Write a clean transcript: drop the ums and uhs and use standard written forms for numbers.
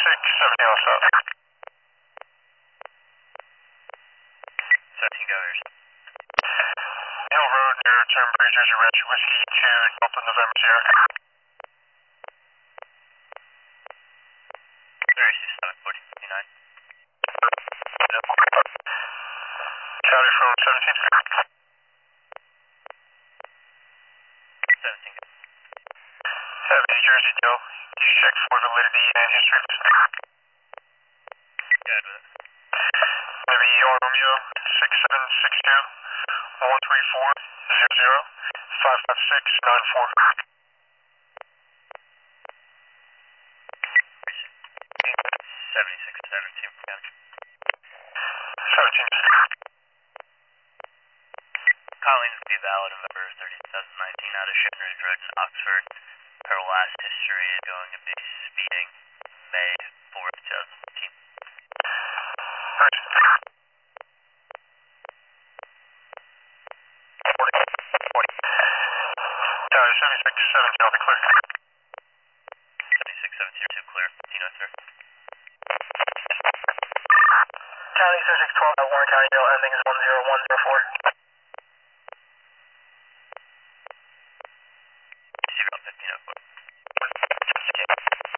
17 also. 17 goers. Hill Road near Turnberry, Jersey Ranch, Whiskey 2, Delta November Sierra. 3749. County from 17. 17. Have New Jersey Dale. You check for validity and history. Good with it. Maybe Romeo 6762 13400 55694. 7617. 17. Collins would be valid November 30, 2019 out of Shipners Road in Oxford. Her last history is going to be speeding May 4th, 2015. Right. 40. County 7617, I'll be clear. 7617 clear. Do you know, sir? County 7612 at Warren County Dale, ending is 10104.